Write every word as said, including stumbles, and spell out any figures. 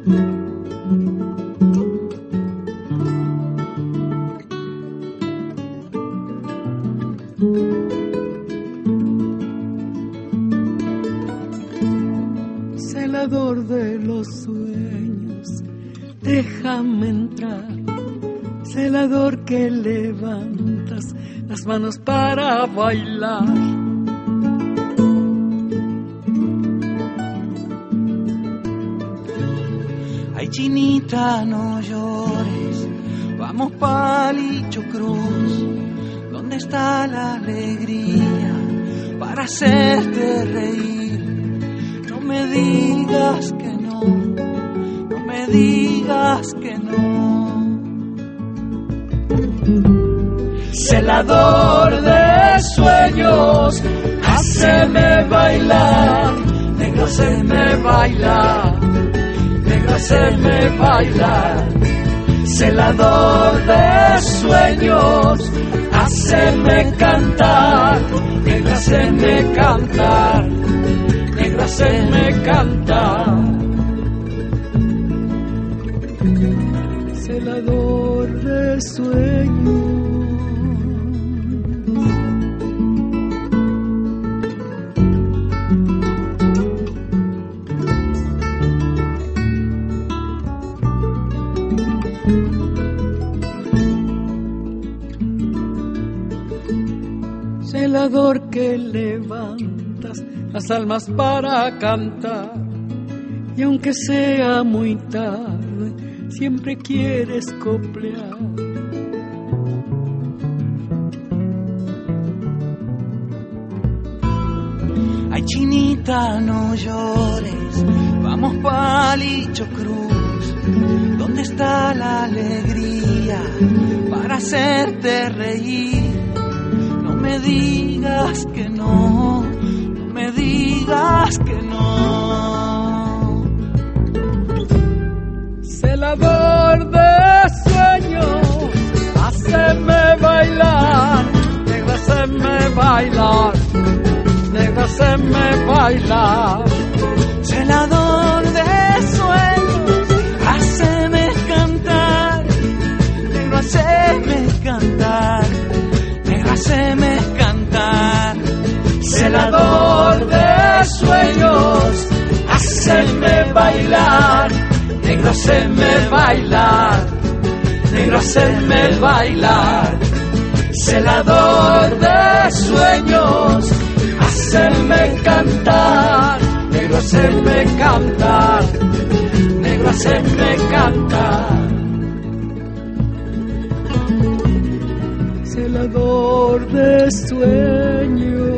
Celador de los sueños, déjame entrar. Celador que levantas las manos para bailar. Ay, chinita, no llores, vamos Palillo Cruz. ¿Dónde está la alegría para hacerte reír? No me digas que no, no me digas que no. Celador de sueños, háceme bailar, negro, háceme bailar, negro, háceme bailar. Celador de sueños, háceme cantar, negro, háceme cantar, negro, háceme cantar. Celador de sueños. Celador que levantas las almas para cantar, y aunque sea muy tarde, siempre quieres coplear. Ay, chinita, no llores, vamos Palillo Cruz. ¿Dónde está la alegría para hacerte reír? No me digas que no, no me digas que no. Celador de sueños, háceme bailar, negro, háceme bailar, negro, háceme bailar. Celador de sueños, háceme cantar, negro, háceme cantar, negro, háceme cantar. Celador de sueños, háceme bailar, negro, háceme bailar, negro, háceme bailar. Celador de sueños, háceme cantar, negro, háceme cantar, negro, háceme cantar. Celador de sueños.